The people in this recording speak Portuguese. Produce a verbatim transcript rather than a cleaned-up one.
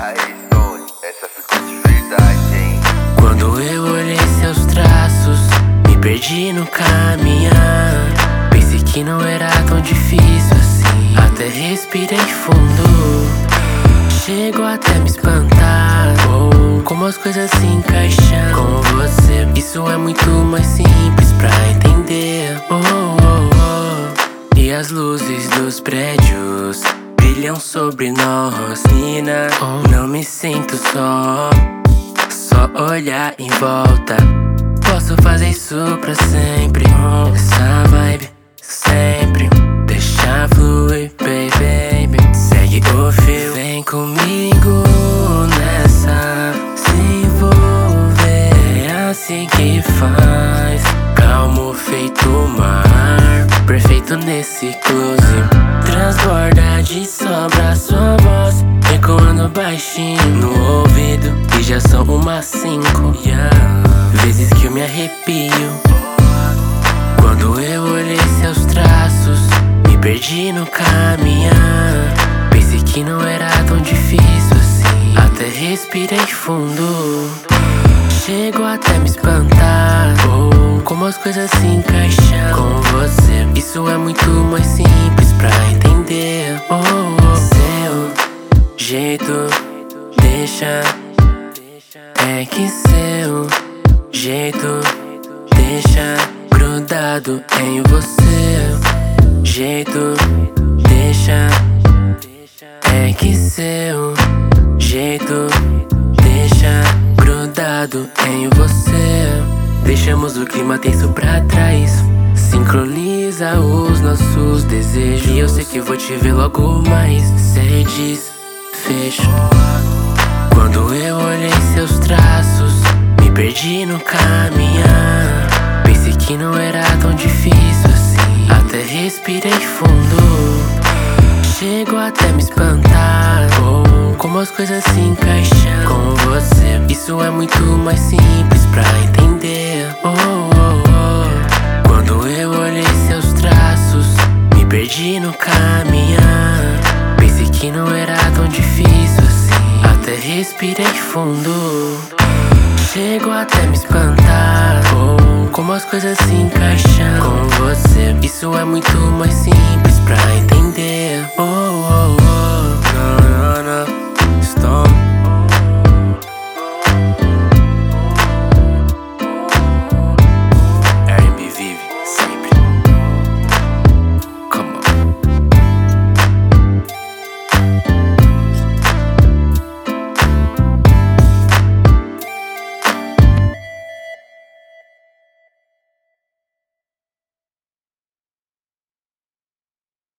Aí, Stone, essa ficou de verdade, hein? Quando eu olhei seus traços, me perdi no caminhar. Pensei que não era tão difícil assim, até respirei fundo. Chego até me espantar, oh, como as coisas se encaixam com você. Isso é muito mais simples pra entender, oh, oh, oh. E as luzes dos prédios brilham sobre nós, menina, oh, não me sinto só. Só olhar em volta, posso fazer isso pra sempre, oh. Essa vibe sempre deixa fluir, baby. Segue o fio, vem comigo nessa. Se envolver, é assim que faz. Calmo feito mar, perfeito nesse close. Transborda de sobra sua voz, ecoando baixinho no ouvido. E já são umas cinco, yeah, vezes que eu me arrepio. Quando eu olhei seus traços, me perdi no caminhar. Pensei que não era tão difícil assim, até respirei fundo. Chego até me espantar, oh, como as coisas se encaixam com você. Isso é muito mais simples pra entender, oh, oh. Seu jeito deixa, é que seu jeito deixa grudado em você. Jeito deixa, é que seu jeito deixa grudado em você. Deixamos o clima tenso pra trás, sincroniza os nossos desejos. E eu sei que vou te ver logo mais, cê diz, fecho. Quando eu olhei seus traços, me perdi no caminhar. Pensei que não era tão difícil assim, até respirei fundo. Chego até me espantar, oh, como as coisas se encaixam com você. Isso é muito mais simples pra entender, oh, oh, oh. Quando eu olhei seus traços, me perdi no caminhar. Pensei que não era tão difícil assim, até respirei fundo. Chego até me espantar, oh, como as coisas se encaixam com você. Isso é muito mais simples pra entender, oh.